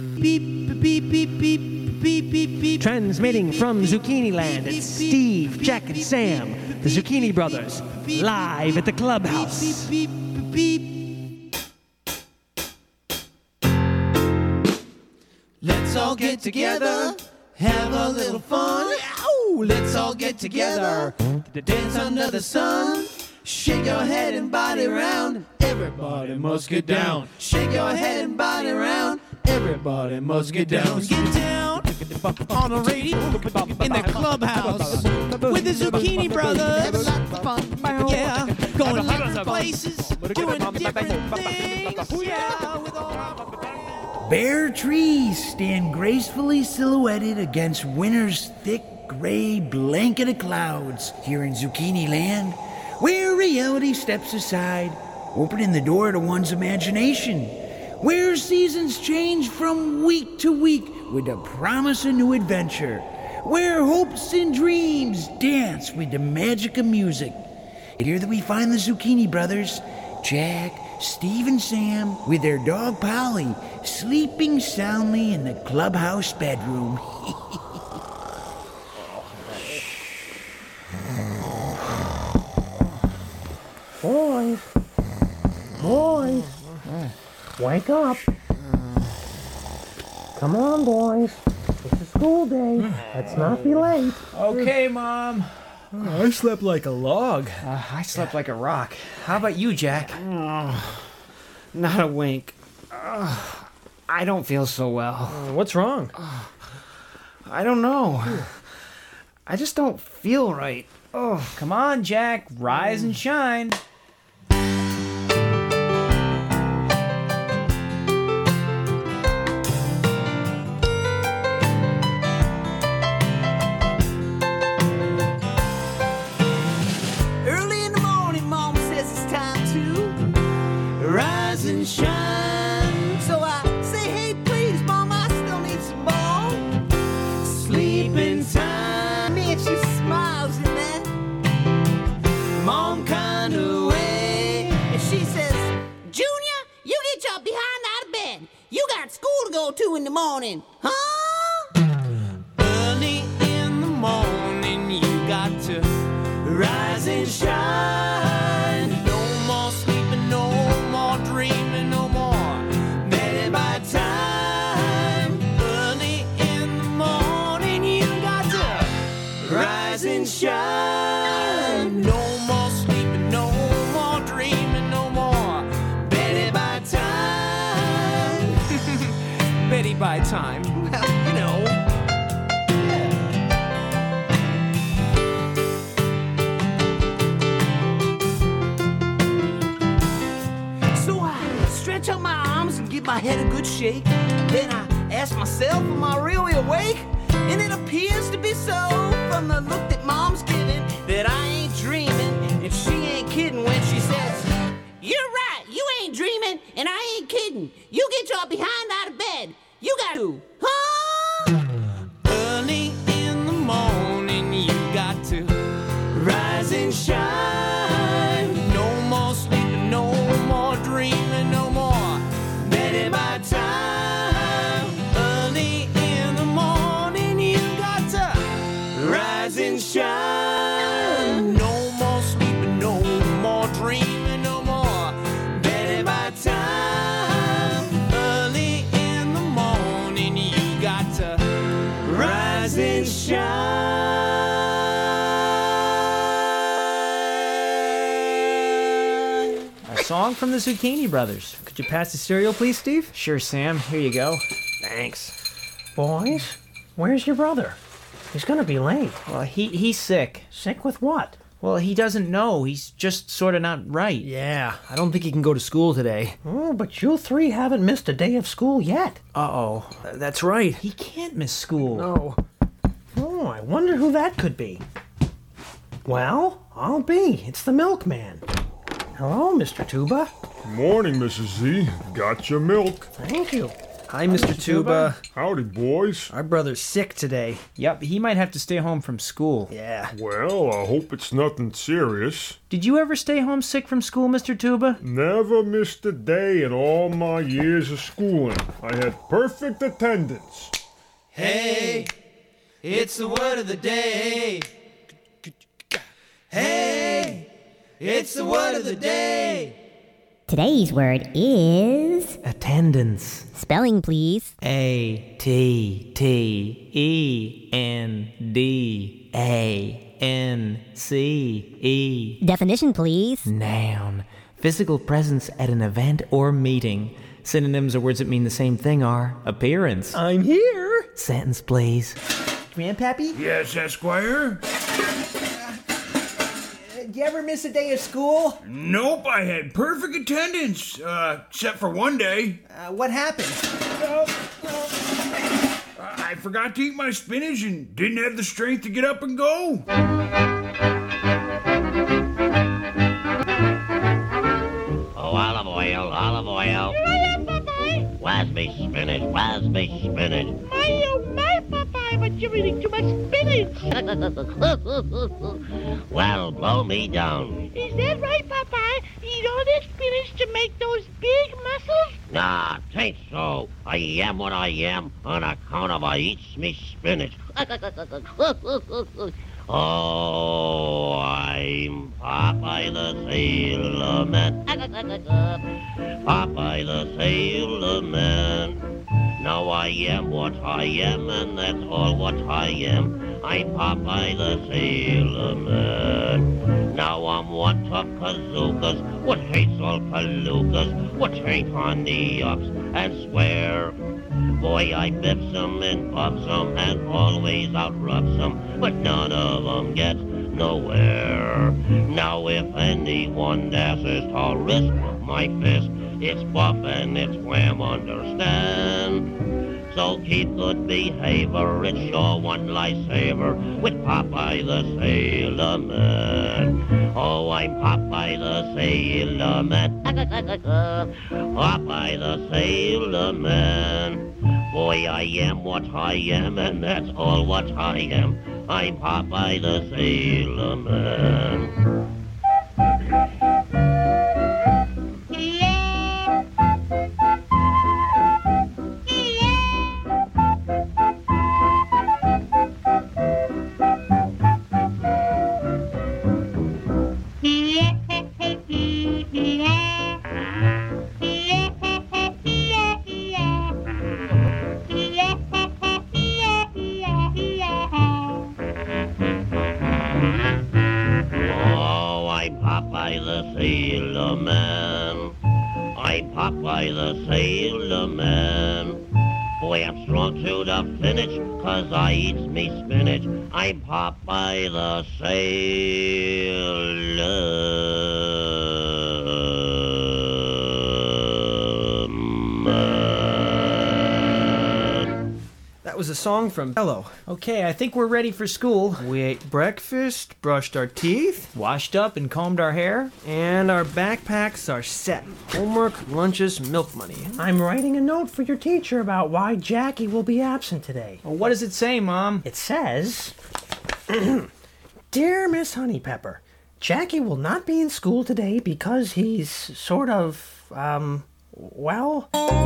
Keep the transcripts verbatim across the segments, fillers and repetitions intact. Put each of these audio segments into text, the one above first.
Beep, beep, beep, beep, beep, beep, beep. Transmitting from Zucchini Land, it's Steve, Jack, and Sam, the Zucchini Brothers, live at the clubhouse. Beep, beep, beep, beep. Let's all get together, have a little fun. Ow! Let's all get together, dance under the sun. Shake your head and body round. Everybody must get down. Shake your head and body round. Everybody must get down. Get down on the radio in the clubhouse with the Zucchini Brothers. Yeah, going different places, doing different things. Yeah, with all our... Bare trees stand gracefully silhouetted against winter's thick gray blanket of clouds here in Zucchini Land, where reality steps aside, opening the door to one's imagination, where seasons change from week to week with the promise of new adventure, where hopes and dreams dance with the magic of music. And here that we find the Zucchini Brothers, Jack, Steve, and Sam, with their dog Polly, sleeping soundly in the clubhouse bedroom. Boys, boys, wake up. Come on, boys. It's a school day. Let's not be late. Okay, Mom. Oh, I slept like a log. Uh, I slept like a rock. How about you, Jack? Oh, not a wink. Uh, I don't feel so well. Uh, what's wrong? Uh, I don't know. I just don't feel right. Oh, come on, Jack. Rise and shine. Shine. So I say, hey, please, Mom, I still need some more sleeping time. And she smiles in that Mom kind of way, and she says, Junior, you get your behind out of bed. You got school to go to in the morning, huh? Early in the morning, you got to rise and shine. No more sleeping, no more dreaming, no more better by time. Early in the morning, you got to rise and shine. No more sleeping, no more dreaming, no more better by time. Betty by time, well, you know. Stretch out my arms and give my head a good shake. Then I ask myself, am I really awake? And it appears to be so from the look that Mom's giving, that I ain't dreaming and she ain't kidding when she says, you're right, you ain't dreaming and I ain't kidding. You get your behind out of bed. You got to, huh? Early in the morning, you got to rise and shine. No more sleeping, no more dreaming, no more better by time. Early in the morning, you got to rise and shine. No more sleeping, no more dreaming, no more better by time. Early in the morning, you got to rise and shine. Song from the Zucchini Brothers. Could you pass the cereal, please, Steve? Sure, Sam. Here you go. Thanks. Boys, where's your brother? He's gonna be late. Well, he he's sick. Sick with what? Well, he doesn't know. He's just sort of not right. Yeah, I don't think he can go to school today. Oh, but you three haven't missed a day of school yet. Uh-oh. That's right. He can't miss school. No. Oh, I wonder who that could be. Well, I'll be. It's the milkman. Hello, Mister Tuba. Morning, Missus Z. Got your milk. Thank you. Hi, Mister Tuba. Howdy, boys. Our brother's sick today. Yep, he might have to stay home from school. Yeah. Well, I hope it's nothing serious. Did you ever stay home sick from school, Mister Tuba? Never missed a day in all my years of schooling. I had perfect attendance. Hey, it's the word of the day. Hey, it's the word of the day. Today's word is... Attendance. Spelling, please. A T T E N D A N C E. Definition, please. Noun. Physical presence at an event or meeting. Synonyms or words that mean the same thing are appearance. I'm here. Sentence, please. Grandpappy, Yes, Esquire? did you ever miss a day of school? Nope, I had perfect attendance, uh, except for one day. Uh, what happened? I forgot to eat my spinach and didn't have the strength to get up and go. Oh, olive oil, olive oil. Here I am, Popeye. Where's me spinach? Where's me spinach? My, oh, my, Popeye, but you're eating too much spinach. Well, blow me down. Is that right, Popeye? Eat all this spinach to make those big muscles? Nah, tain't so. I am what I am on account of I eats me spinach. Oh, I'm Popeye the Sailor Man. Popeye the Sailor Man. Now I am what I am, and that's all what I am. I'm Popeye the Sailor Man. Now I'm one tough kazookas, what hates all palookas, what ain't on the ups, and swear. Boy, I bips 'em and pops 'em and always outrubs 'em, but none of 'em gets nowhere. Now if anyone dashes to risk my fist, it's buff and it's wham, understand? So keep good behavior, it's sure one lifesaver with Popeye the Sailor Man. Oh, I'm Popeye the Sailor Man. Popeye the Sailor Man. Boy, I am what I am, and that's all what I am. I'm Popeye the Sailor Man. Oh, I'm Popeye the Sailor Man. I'm Popeye the Sailor Man. Boy, I'm strong to the finish, 'cause I eats me spinach. I'm Popeye the Sailor Man. That was a song from Hello. Okay, I think we're ready for school. We ate breakfast, brushed our teeth, Washed up and combed our hair. and our backpacks are set. Homework, lunches, milk money. I'm writing a note for your teacher about why Jackie will be absent today. Well, what does it say, Mom? It says, Dear Miss Honeypepper, Jackie will not be in school today because he's sort of, um, well...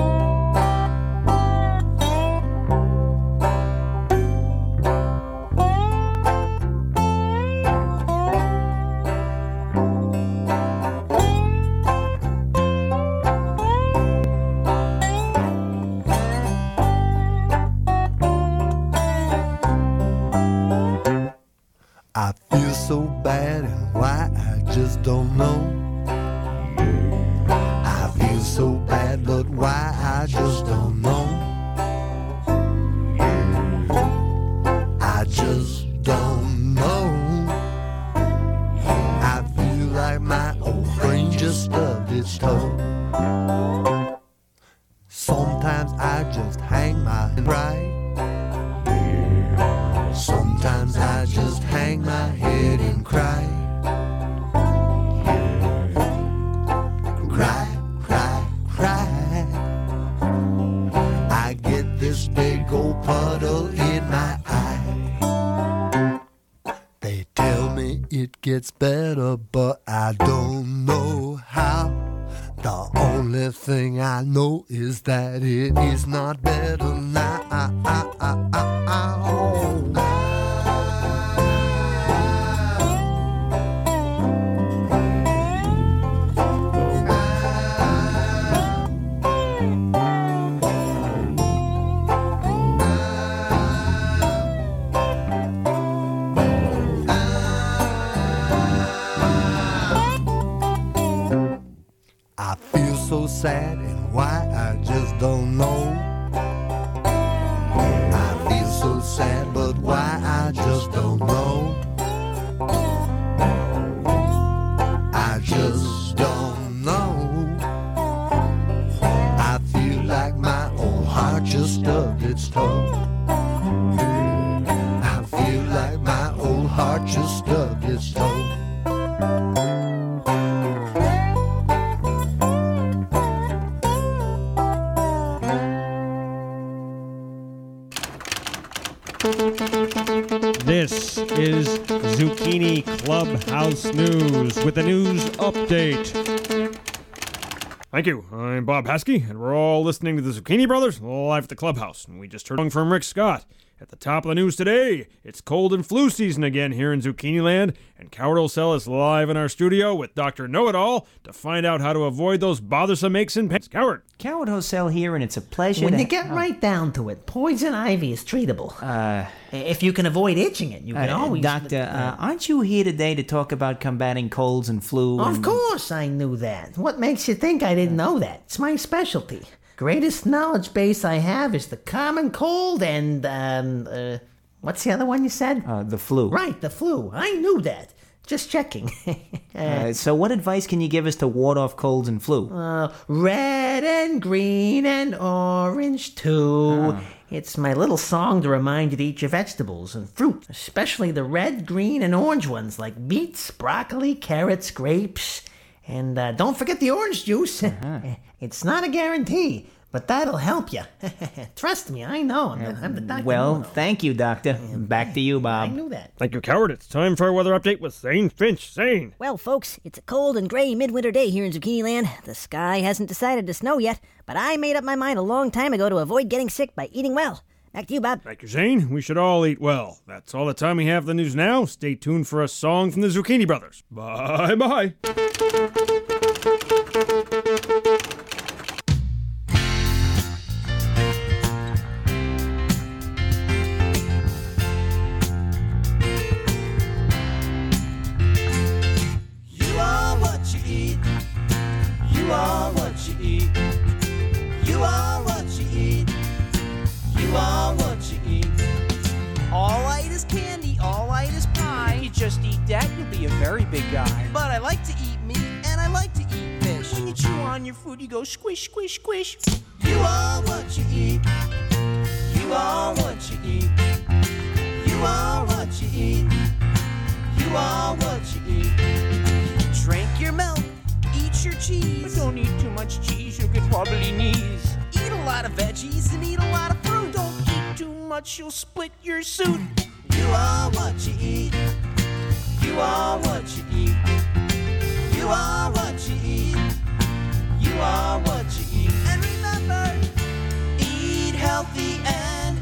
I feel so bad and why I just don't know. I feel so bad but why I just don't know. I just don't know. I feel like my old brain just stubbed its toe. Sometimes I just hang my head right. Sometimes I just hang my head and cry. Cry, cry, cry. I big old puddle in my eye. They tell me it gets better, but I don't know how. The only thing I know is that it is not better now. I feel so sad, and why I just don't know. I feel so sad, but why I just don't know. I just don't know. I feel like my old heart just stubbed its toe. I feel like my old heart just stubbed its toe. This is Zucchini Clubhouse News with a news update. Thank you. I'm Bob Haskey, and we're all listening to the Zucchini Brothers live at the Clubhouse. And we just heard from Rick Scott. At the top of the news today, it's cold and flu season again here in Zucchini Land, and Coward will sell us live in our studio with Doctor Know-It-All to find out how to avoid those bothersome aches and pains. Coward. Coward Hosel here, and it's a pleasure When to... you get right down to it, poison ivy is treatable. Uh, if you can avoid itching it, you can uh, always... Doctor, uh, aren't you here today to talk about combating colds and flu? Of and... course I knew that. What makes you think I didn't know that? It's my specialty. Greatest knowledge base I have is the common cold and, um, uh... what's the other one you said? Uh, the flu. Right, the flu. I knew that. Just checking. uh, uh, so what advice can you give us to ward off colds and flu? Uh, red and green and orange too. Oh. It's my little song to remind you to eat your vegetables and fruit, especially the red, green, and orange ones like beets, broccoli, carrots, grapes. And uh, don't forget the orange juice. Uh-huh. It's not a guarantee, but that'll help you. Trust me, I know. I'm, the, I'm the doctor. Well, thank you, Doctor. Back to you, Bob. I knew that. Thank you, Coward. It's time for our weather update with Zane Finch. Zane. Well, folks, it's a cold and gray midwinter day here in Zucchini Land. The sky hasn't decided to snow yet, but I made up my mind a long time ago to avoid getting sick by eating well. Back to you, Bob. Thank you, Zane. We should all eat well. That's all the time we have for the news now. Stay tuned for a song from the Zucchini Brothers. Bye-bye. You are what you eat. You are what you eat. You are what you eat. You are what you eat. All I eat is candy, all I eat is pie. If you just eat that, you'll be a very big guy. But I like to eat meat, and I like to eat fish. When you chew on your food, you go squish, squish, squish. You are what you eat. You are what you eat. You are what you eat. You are what you eat. Drink your milk, eat your cheese. But don't eat too much cheese, you'll get wobbly knees. Eat a lot of veggies and eat a lot of fruit. Don't eat too much, you'll split your suit. You are what you eat. You are what you eat. You are what you eat. You are what you eat. And remember, eat healthy and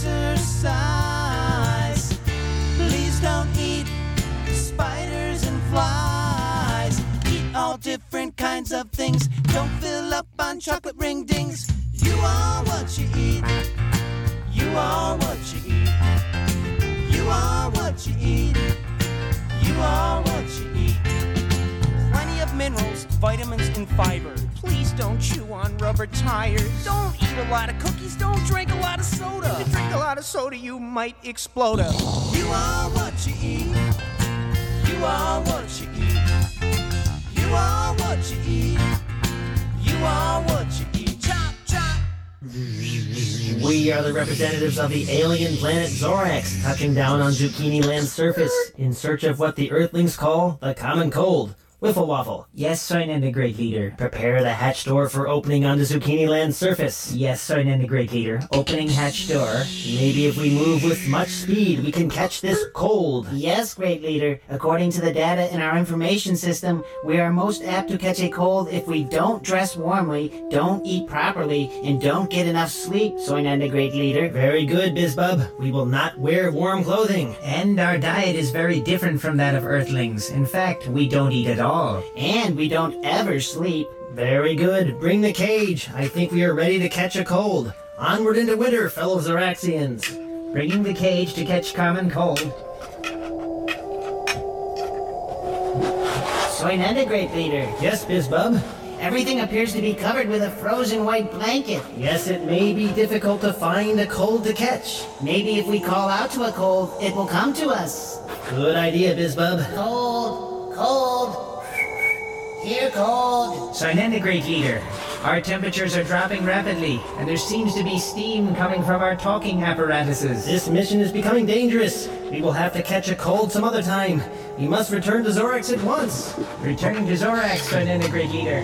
exercise. Please don't eat spiders and flies. Eat all different kinds of things. Don't fill up on chocolate ring dings. You are what you eat. You are what you eat. You are what you eat. You are what you eat. Plenty of minerals, vitamins, and fiber. Please don't chew on rubber tires. Don't eat a lot of cookies. Don't drink a lot of soda. If you drink a lot of soda, you might explode. You are what you eat. You are what you eat. You are what you eat. You are what you eat. Chop, chop. We are the representatives of the alien planet Zorax, touching down on Zucchini Land's surface in search of what the Earthlings call the common cold. Wiffle Waffle. Yes, Soynenda Great Leader. Prepare the hatch door for opening onto Zucchini Land's surface. Yes, Soynenda Great Leader. Opening hatch door. Maybe if we move with much speed, we can catch this cold. Yes, Great Leader. According to the data in our information system, we are most apt to catch a cold if we don't dress warmly, don't eat properly, and don't get enough sleep, Soynenda Great Leader. Very good, BizBub. We will not wear warm clothing. And our diet is very different from that of Earthlings. In fact, we don't eat at all. And we don't ever sleep. Very good. Bring the cage. I think we are ready to catch a cold. Onward into winter, fellow Zoraxians. Bringing the cage to catch common cold. Soynenda Great Leader. Yes, BizBub? Everything appears to be covered with a frozen white blanket. Yes, it may be difficult to find a cold to catch. Maybe if we call out to a cold, it will come to us. Good idea, BizBub. Cold, cold. Here, cold. Soynenda Great Leader. Our temperatures are dropping rapidly, and there seems to be steam coming from our talking apparatuses. This mission is becoming dangerous. We will have to catch a cold some other time. We must return to Zorax at once. Returning to Zorax, Soynenda Great Leader.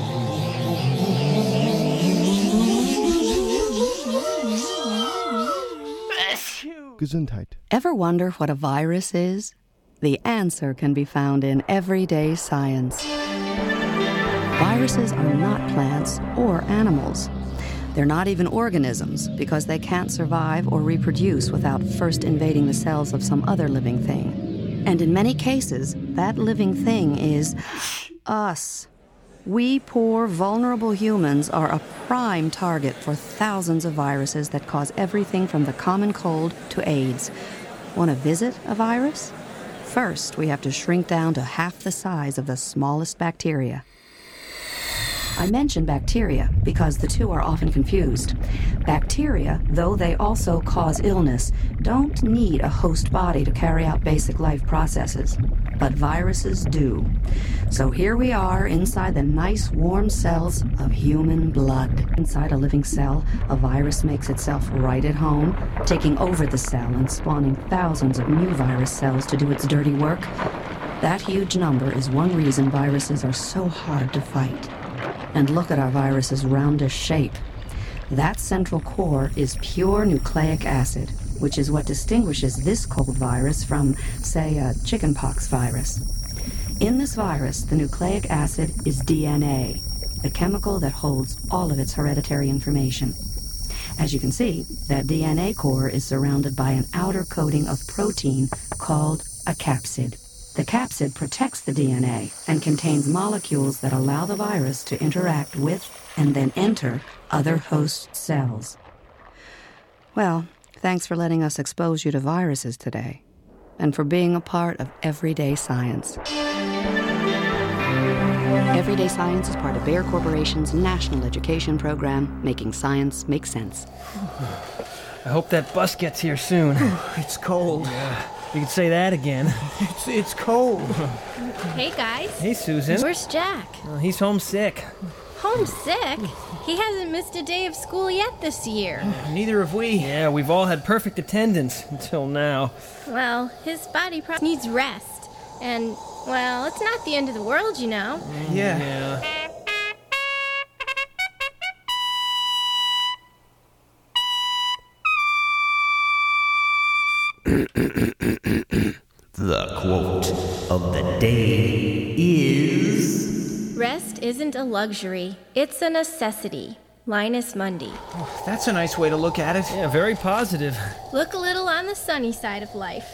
Gesundheit. Ever wonder what a virus is? The answer can be found in Everyday Science. Viruses are not plants or animals. They're not even organisms because they can't survive or reproduce without first invading the cells of some other living thing. And in many cases, that living thing is us. We poor, vulnerable humans are a prime target for thousands of viruses that cause everything from the common cold to AIDS. Want to visit a virus? First, we have to shrink down to half the size of the smallest bacteria. I mention bacteria because the two are often confused. Bacteria, though they also cause illness, don't need a host body to carry out basic life processes. But viruses do. So here we are inside the nice warm cells of human blood. Inside a living cell, a virus makes itself right at home, taking over the cell and spawning thousands of new virus cells to do its dirty work. That huge number is one reason viruses are so hard to fight. And look at our virus's roundish shape. That central core is pure nucleic acid, which is what distinguishes this cold virus from, say, a chickenpox virus. In this virus, the nucleic acid is D N A, the chemical that holds all of its hereditary information. As you can see, that D N A core is surrounded by an outer coating of protein called a capsid. The capsid protects the D N A and contains molecules that allow the virus to interact with and then enter other host cells. Well, thanks for letting us expose you to viruses today, and for being a part of Everyday Science. Everyday Science is part of Bayer Corporation's national education program, making science make sense. I hope that bus gets here soon. It's cold. Yeah, you could say that again. It's, it's cold. Hey, guys. Hey, Susan. Where's Jack? Uh, he's homesick. Homesick? He hasn't missed a day of school yet this year. Neither have we. Yeah, we've all had perfect attendance until now. Well, his body probably needs rest. And, well, it's not the end of the world, you know. Yeah. Yeah. The quote of the day is... Rest isn't a luxury, it's a necessity. Linus Mundy. Oh, that's a nice way to look at it. Yeah, very positive. Look a little on the sunny side of life.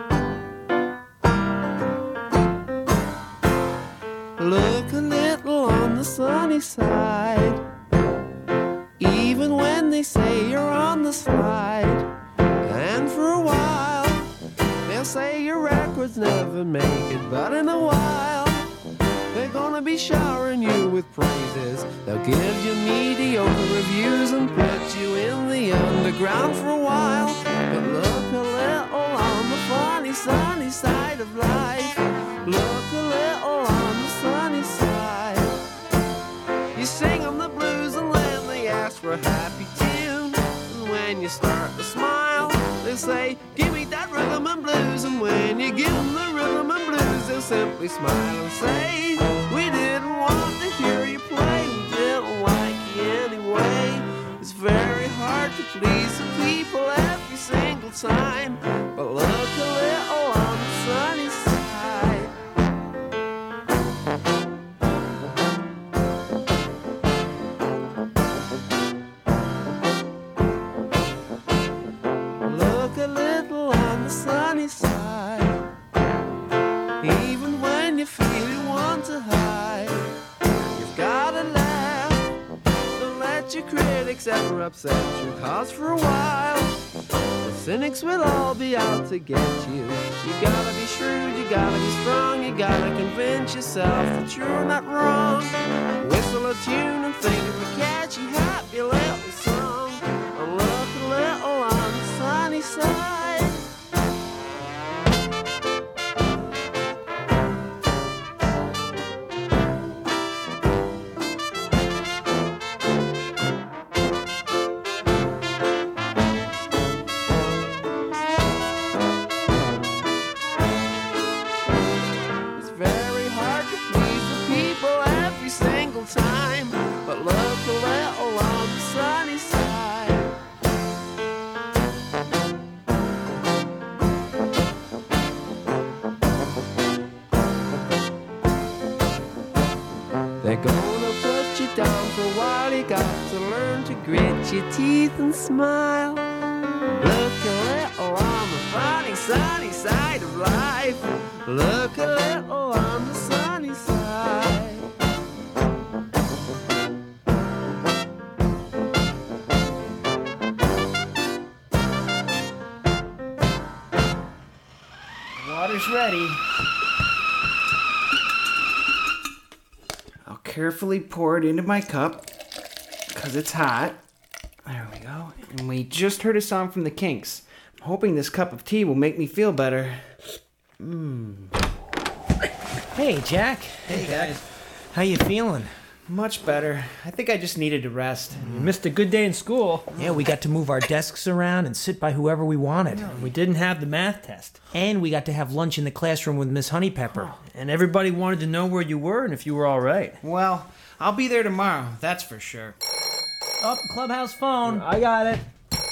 Look a little on the sunny side. Even when they say you're on the slide. And for a while, they'll say your records never make it. But in a while, they're gonna be showering you with praises. They'll give you mediocre reviews and put you in the underground for a while. But look a little on the funny sunny side of life. Look a little on the sunny side. You sing them the blues and then they ask for a happy tune. And when you start to smile, they say, give me that rhythm and blues, and when you give them the rhythm and blues, they'll simply smile and say, we didn't want to hear you play, we didn't like you anyway. It's very hard to please the people every single time, but look a little on the sunny side. Look a little on the sunny side. Even when you feel you want to hide, you've gotta laugh. Don't let your critics ever upset you, cause for a while the cynics will all be out to get you. You gotta be shrewd, you gotta be strong, you gotta convince yourself that you're not wrong. Whistle a tune and think of a catchy, happy little song, and look a little on the sunny side. Time, but look a little on the sunny side. They're gonna put you down for a while. You got to learn to grit your teeth and smile. Look a little on the funny sunny side of life. Look a little on the sunny side. Water's ready. I'll carefully pour it into my cup, because it's hot. There we go. And we just heard a song from the Kinks. I'm hoping this cup of tea will make me feel better. Mmm. Hey, Jack. Hey, Jack. How you feeling? Much better. I think I just needed to rest. You missed a good day in school. Yeah, we got to move our desks around and sit by whoever we wanted. We didn't have the math test. And we got to have lunch in the classroom with Miss Honeypepper. And everybody wanted to know where you were and if you were all right. Well, I'll be there tomorrow, that's for sure. Oh, clubhouse phone. I got it.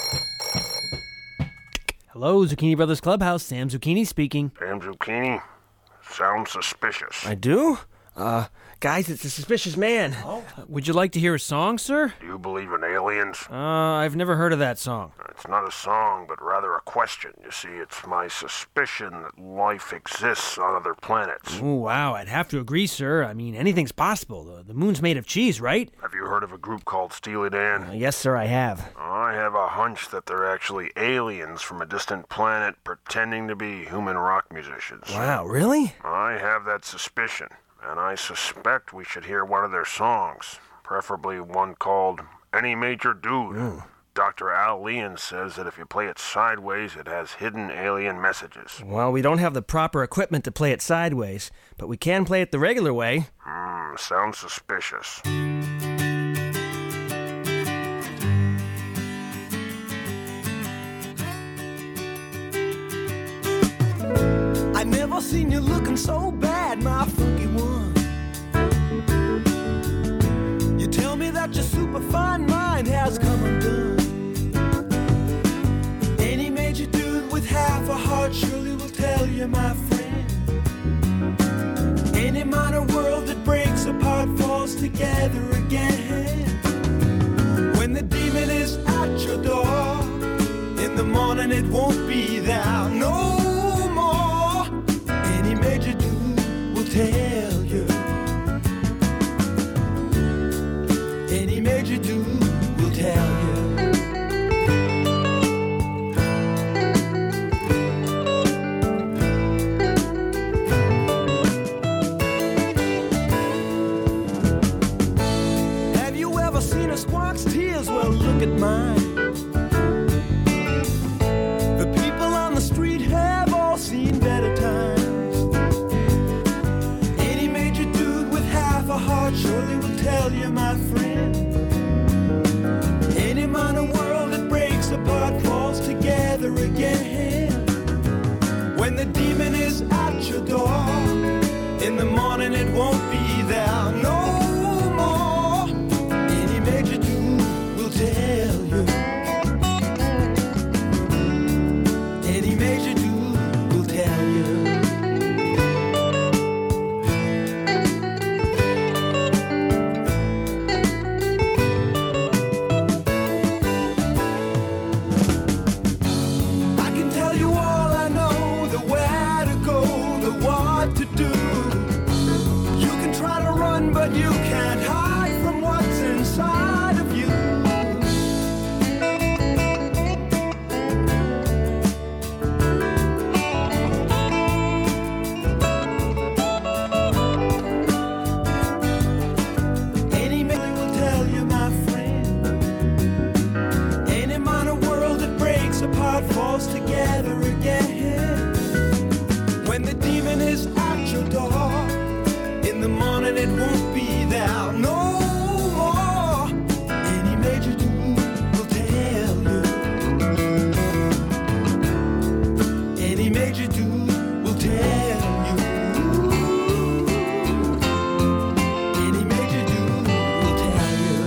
Hello, Zucchini Brothers Clubhouse. Sam Zucchini speaking. Sam Zucchini? Sounds suspicious. I do? Uh, guys, it's a suspicious man. Oh. Uh, would you like to hear a song, sir? Do you believe in aliens? Uh, I've never heard of that song. It's not a song, but rather a question. You see, it's my suspicion that life exists on other planets. Oh, wow, I'd have to agree, sir. I mean, anything's possible. The, the moon's made of cheese, right? Have you heard of a group called Steely Dan? Uh, yes, sir, I have. I have a hunch that they're actually aliens from a distant planet pretending to be human rock musicians. Wow, really? I have that suspicion. And I suspect we should hear one of their songs, preferably one called Any Major Dude. Mm. Doctor Al Leon says that if you play it sideways, it has hidden alien messages. Well, we don't have the proper equipment to play it sideways, but we can play it the regular way. Hmm, sounds suspicious. I never seen you looking so bad, my funky one. You tell me that your superfine mind has come undone. Any major dude with half a heart surely will tell you, my friend. Any minor world that breaks apart falls together again. When the demon is at your door, in the morning it won't be there no more. Any major dude will tell you. Any major dude will tell you. Have you ever seen a squawk's tears? Well, look at mine. The people on the street breaks apart, falls together again. When the demon is at your door, in the morning it won't be there no more. Any major dude will tell you. Any major dude will tell you. Any major dude will tell you.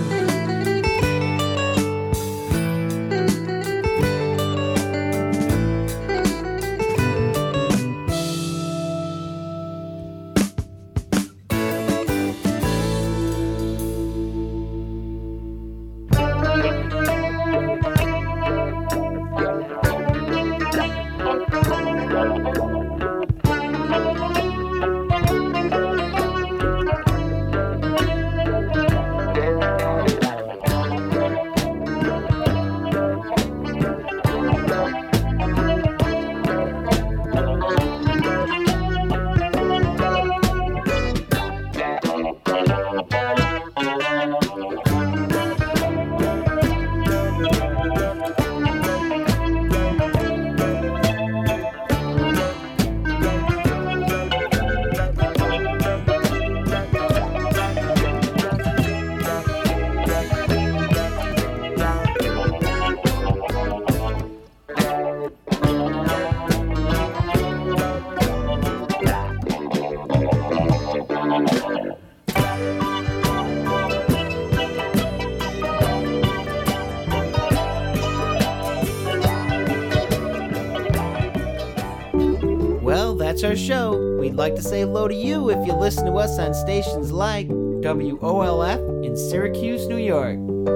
Well, that's our show. We'd like to say hello to you if you listen to us on stations like W O L F in Syracuse, New York.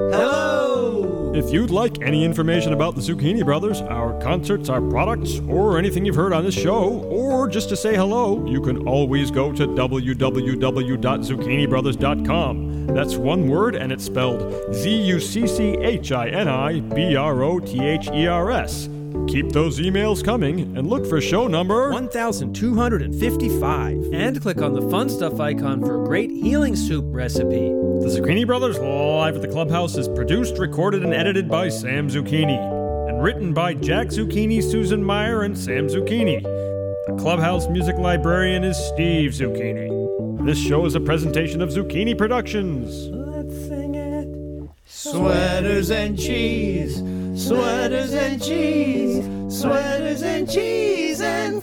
Hello! If you'd like any information about the Zucchini Brothers, our concerts, our products, or anything you've heard on this show, or just to say hello, you can always go to w w w dot zucchini brothers dot com. That's one word, and it's spelled Z U C C H I N I B R O T H E R S. Keep those emails coming and look for show number one thousand two hundred fifty-five. And click on the fun stuff icon for a great healing soup recipe. The Zucchini Brothers Live at the Clubhouse is produced, recorded, and edited by Sam Zucchini. And written by Jack Zucchini, Susan Meyer, and Sam Zucchini. The Clubhouse music librarian is Steve Zucchini. This show is a presentation of Zucchini Productions. Let's sing it. Sweaters and cheese, sweaters and cheese, sweaters and cheese and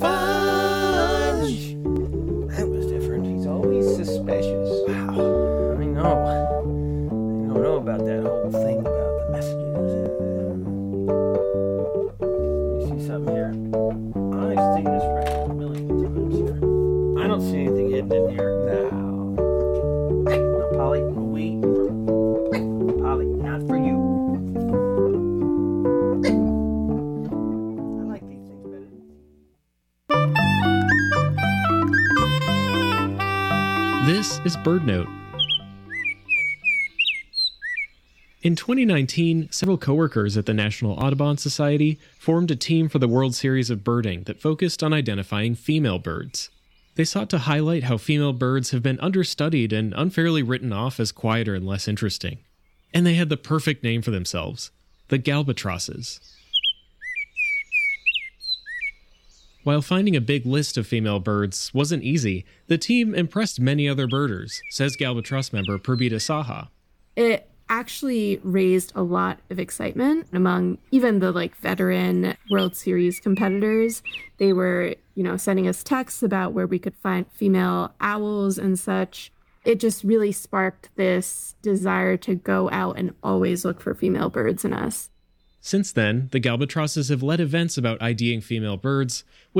fudge. That was different. He's always suspicious. Wow. I know. I don't know about that whole thing about the messages. You see something here? I've seen this record a million times here. I don't see anything hidden in here. No. Now, Polly, we're waiting for... Polly, not for you. I like these things better. This is BirdNote. In twenty nineteen, several coworkers at the National Audubon Society formed a team for the World Series of Birding that focused on identifying female birds. They sought to highlight how female birds have been understudied and unfairly written off as quieter and less interesting. And they had the perfect name for themselves, the Galbatrosses. While finding a big list of female birds wasn't easy, the team impressed many other birders, says Galbatross member Purbita Saha. It actually raised a lot of excitement among even the like veteran World Series competitors. They were, you know, sending us texts about where we could find female owls and such. It just really sparked this desire to go out and always look for female birds in us. Since then, the Galbatrosses have led events about IDing female birds, with